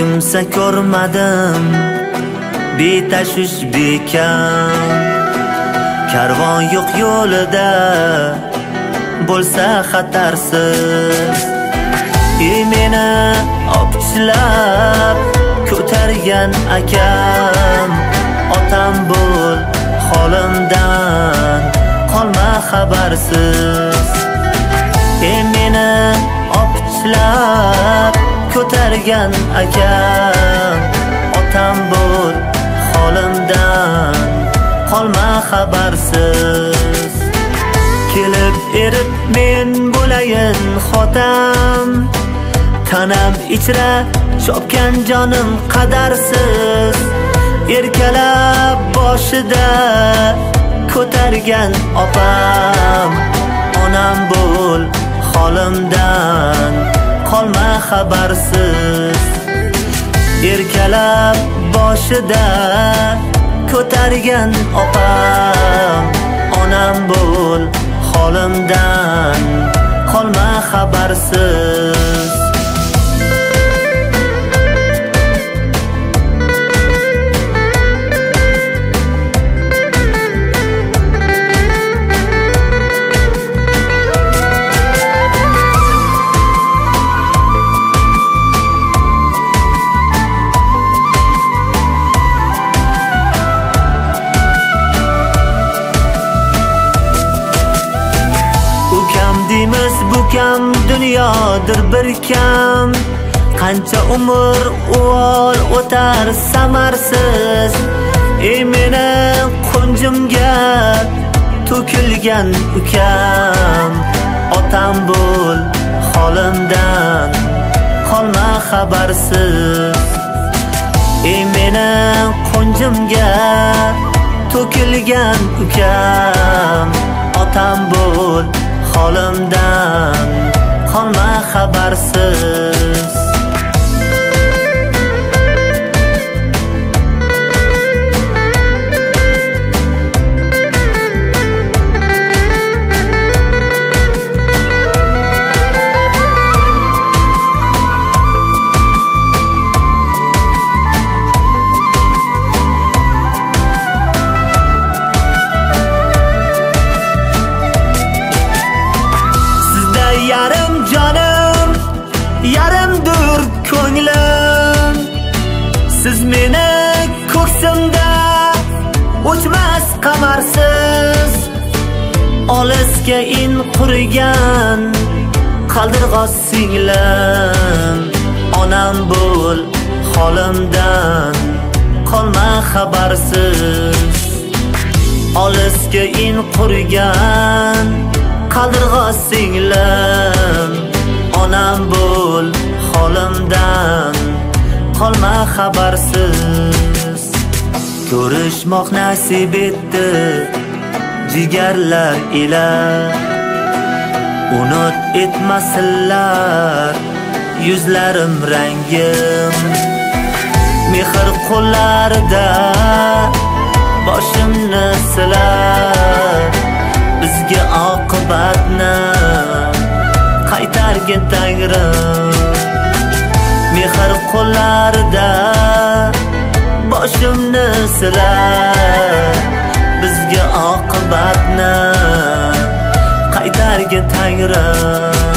kimsa ko'rmadim, betashvish bekam. Karvon yo'q yo'lida bo'lsa xatarsiz, meni opichlab ko'targan akam. Otam bo'l holimdan, qolma xabarsiz. Meni opichlab ko'targan akam. Otam bo'l holimdan, qolma xabarsiz. Kelib erib men bo'layin xotam, tanam ichra chopgan jonim qadarsiz. Erkalab boshida ko'targan opam. Onam bo'l holimdan, qolma xabarsiz. Erkalab boshida ko'targan opam. Onam bo'l holimdan, qolma xabarsiz. Bu kam dunyodir bir kam, qancha umr uvol o'tar samarsiz. Meni qo'njimga to'kilgan ukam. Otam bo'l holimdan, qolma xabarsiz. Meni qo'njimga to'kilgan ukam. Otam bo'l holimdan, qolma xabarsiz. Yarim jonim, yarimdir ko'nglim. Siz meni ko'ksimda o'chmas qamarsiz. Olisga in qurigan qaldirg'och singlim. Onam bo'l holimdan, qolma xabarsiz. Olisga in qurigan qaldirg'och singlim. Onam bo'l holimdan, qolma xabarsiz. Ko'rishmoq nasib etdi jigarlar ila, unut etmasinlar yuzlarim rangim. Mehr qo'llarida boshimni silar, bizga oqibatni qaytargin Tangrim. Mehr qo'llarida boshimni silar, bizga oqibatni qaytargin Tangrim.